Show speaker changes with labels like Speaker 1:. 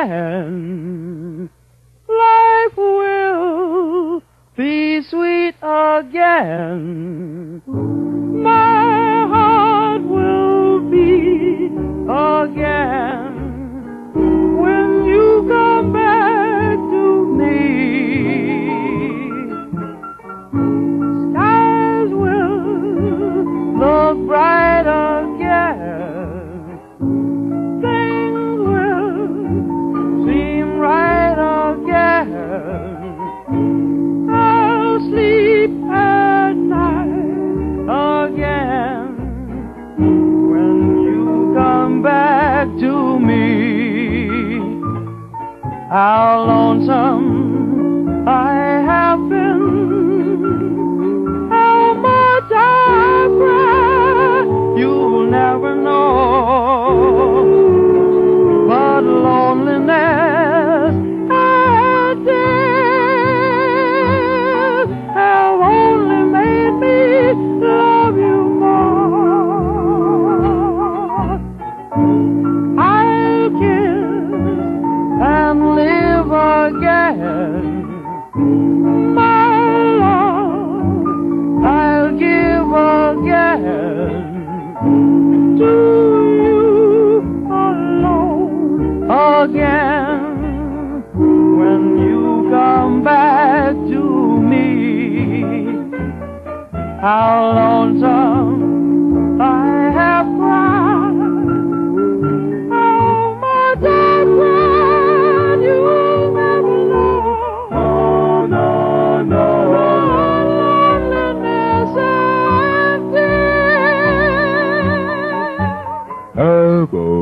Speaker 1: again. Life will be sweet again. My heart will beat again when you come back to me. Skies will look bright again. Things will seem right again. I'll sleep at night again when you come back to me. How lonesome I have been, how much I cry, you'll never know. But loneliness and death have only made me love you more. I'll kiss and live again. My love I'll give again to you alone again when you come back to me. How lonesome I have cried, how much I cried, you'll never know. No, no, no, loneliness and death.
Speaker 2: Elbow.